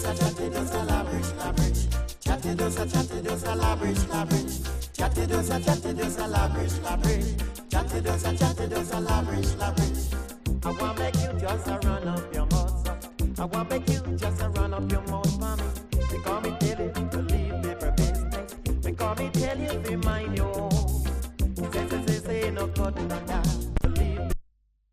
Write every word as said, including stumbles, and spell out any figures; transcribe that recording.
a chatty does a labrish, labrish. Chatty does a chatty does a labrish, labrish. Chatty does a chatty does a labrish, labrish. Chatty does a chatty does a labrish, labrish. I want make you just a run up your mouth. I want make you just a run up your mouth for me. Because me tell you to leave paper business. Because me tell you to mind your own. Say, say, say, say, no cutting on that.